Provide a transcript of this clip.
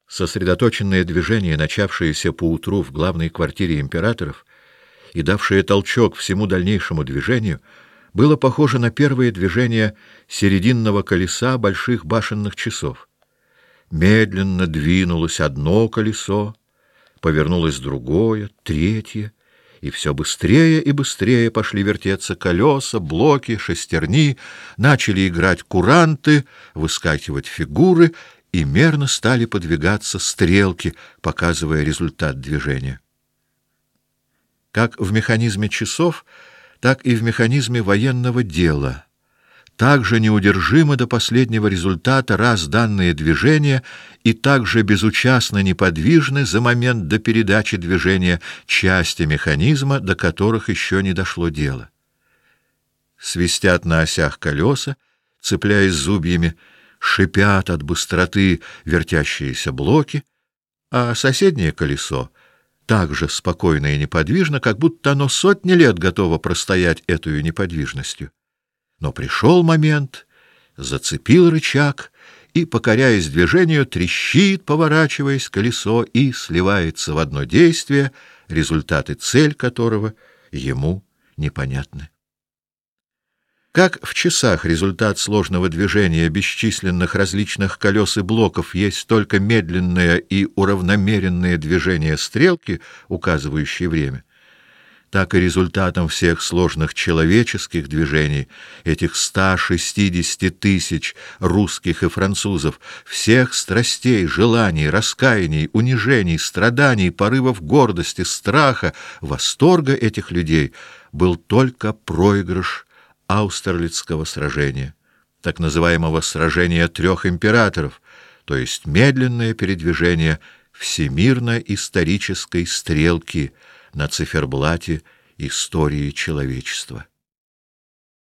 Сосредоточенное движение, начавшееся поутру в главной квартире императоров и давшее толчок всему дальнейшему движению, было похоже на первое движение серединного колеса больших башенных часов. Медленно двинулось одно колесо, повернулось другое, третье, и все быстрее и быстрее пошли вертеться колеса, блоки, шестерни, начали играть куранты, выскакивать фигуры, и мерно стали подвигаться стрелки, показывая результат движения. Как в механизме часов, так и в механизме военного дела. Так же неудержимо до последнего результата раз данные движения и так же безучастно неподвижны за момент до передачи движения части механизма, до которых еще не дошло дело. Свистят на осях колеса, цепляясь зубьями, шипят от быстроты вертящиеся блоки, а соседнее колесо так же спокойно и неподвижно, как будто оно сотни лет готово простоять этой неподвижностью. Но пришел момент, зацепил рычаг, и, покоряясь движению, трещит, поворачиваясь колесо, и сливается в одно действие, результат и цель которого ему непонятны. Как в часах результат сложного движения бесчисленных различных колес и блоков есть только медленное и уравномеренное движение стрелки, указывающей время, так и результатом всех сложных человеческих движений, этих 160 тысяч русских и французов, всех страстей, желаний, раскаяний, унижений, страданий, порывов гордости, страха, восторга этих людей был только проигрыш Аустерлицкого сражения, так называемого сражения трех императоров, то есть медленное передвижение всемирно-исторической стрелки на циферблате истории человечества.